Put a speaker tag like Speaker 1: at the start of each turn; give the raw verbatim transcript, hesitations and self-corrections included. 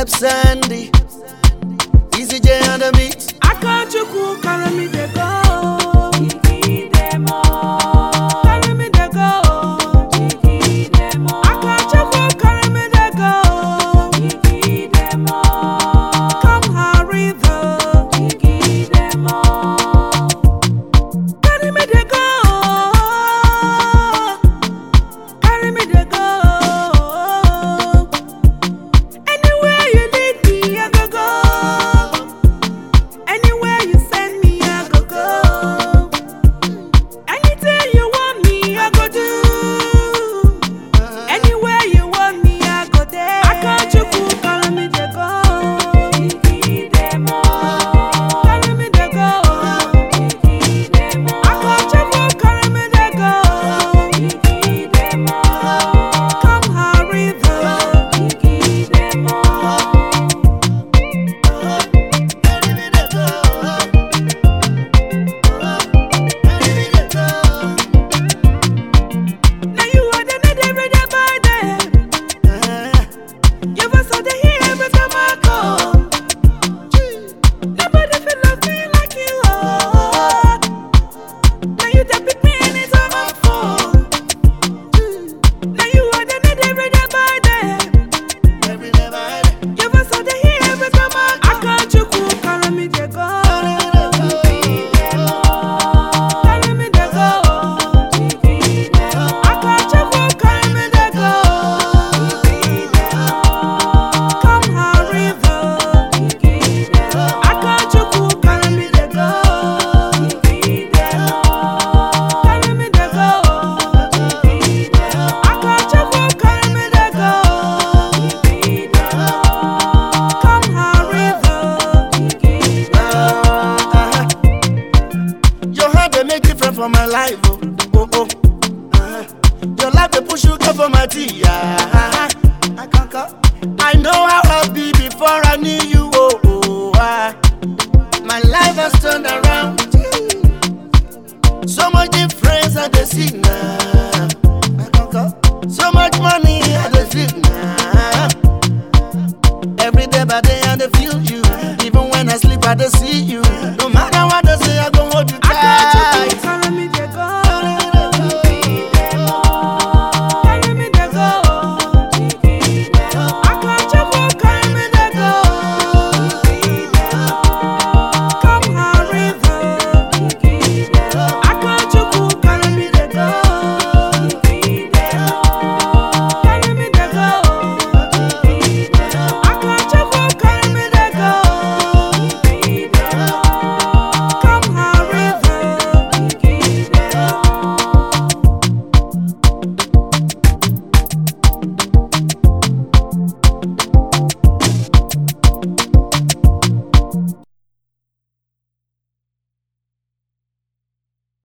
Speaker 1: Step Sandy, Easy J on the beat.
Speaker 2: I can't you cool, carry me the go. Gigi them all. Carry me the go. Gigi them all. I can't you cool, carry me the go. Gigi them all. Come hurry the. Gigi them all. Carry me the go. Carry me the go. Anywhere you lead me, I go go. Anywhere you send me, I go go. Anything you want me, I go do. Anywhere you want me, I go there. I can't you cool, carry me the go. Gigi them all. Carry me the go. Gigi them all. I can't you cool, carry me the go. Gigi them all. Come hurry the. Gigi them all. Now you are the need every day by day. You was all the here every time I come. Nobody feel love me like you are. Now you the pick me anytime I'm full. Now you are the need every day by day. You was all the here every time I come. I can't you cool, carry me the go. Carry me the go. I can't you cool, carry me the go. Come hurry the. I can't you cool, carry me the go. Carry me the go. I can't you cool, carry me the go. Come hurry the.
Speaker 1: Your heart they make different from my life, oh, oh, oh. Uh-huh. Your life they push you go for my tea, yeah. I can't call. I know how I be before I knew you, oh, oh. Ah. My life has turned around. So much difference I they see